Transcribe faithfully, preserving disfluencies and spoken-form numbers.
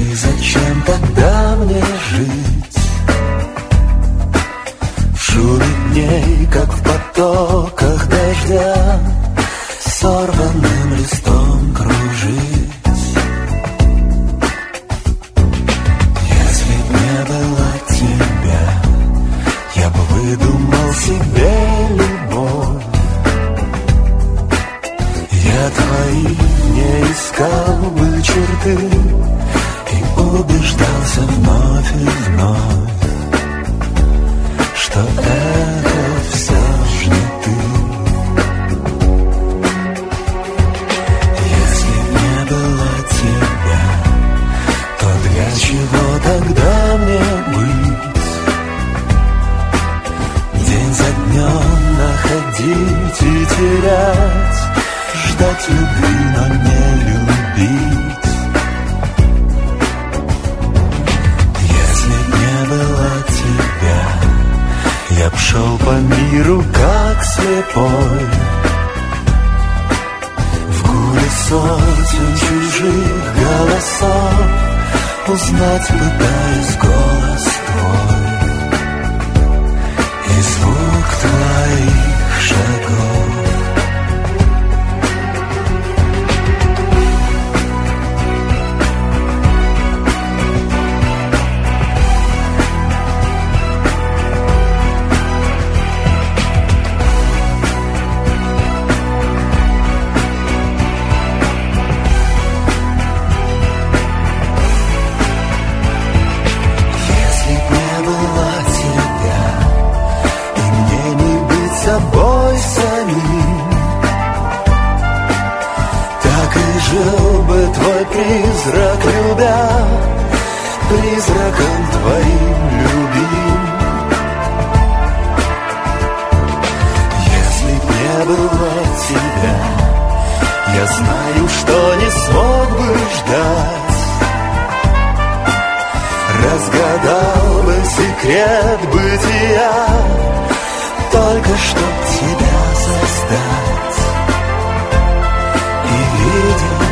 Скажи, зачем тогда мне жить в шуме дней, как в потоках дождя, сорванным листом кружить? Если б не было тебя, я бы выдумал себе любовь. Я твои не искал бы черты и убеждался вновь и вновь, что это все ж не ты. Если б не было тебя, то для чего тогда мне быть? День за днем находить и терять, ждать любви, но не любить. Если б не было тебя, я б шел по миру как слепой, в гуле сотен чужих голосов, узнать пытаясь голос твой и звук твоих шагов. Собой самим, так и жил бы твой призрак, любя, призраком твоим любим. Если б не было тебя, я знаю, что не смог бы ждать, разгадал бы секрет бытия, только чтоб тебя создать и видеть